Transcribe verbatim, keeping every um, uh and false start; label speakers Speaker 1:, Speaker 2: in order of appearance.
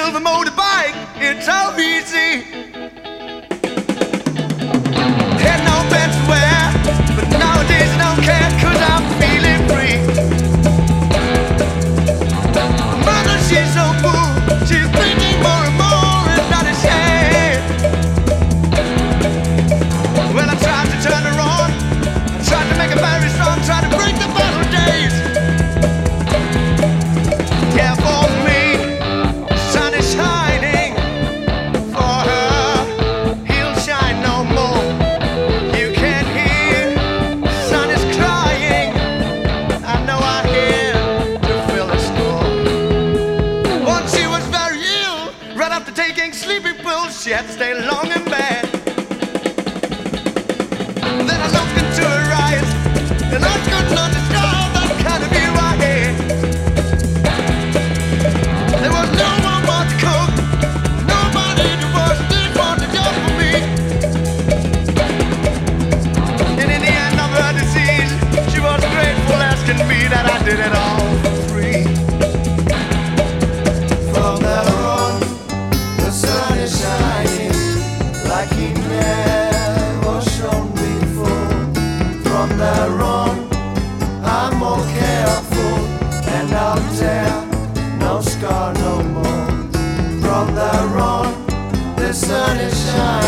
Speaker 1: silver motorbike, it's so easy. Had no pants to wear, but nowadays I don't care, cause I'm feeling free. Mother, she's so cool, she's thinking more and more, it's not a shame. Well, I tried to turn her on, I tried to make her very strong, tried to break the bottle days. Yeah, for me, the sun is shining. For her, he'll shine no more. You can hear, the sun is crying. I know I hear to fill the score. Once she was very ill, right after taking sleeping pills, she had to stay long in bed. Then I looked into her eyes, and I couldn't understand that kind of view I had. There was no one more to cook, nobody to wash, didn't want to do for me. And in the end of her disease, she was grateful, asking me that I did it all for free. From there on, the sun is shining like he never shone before. From there on, I'm more careful, and I'll tear no scar no more. From there on, the sun is shining.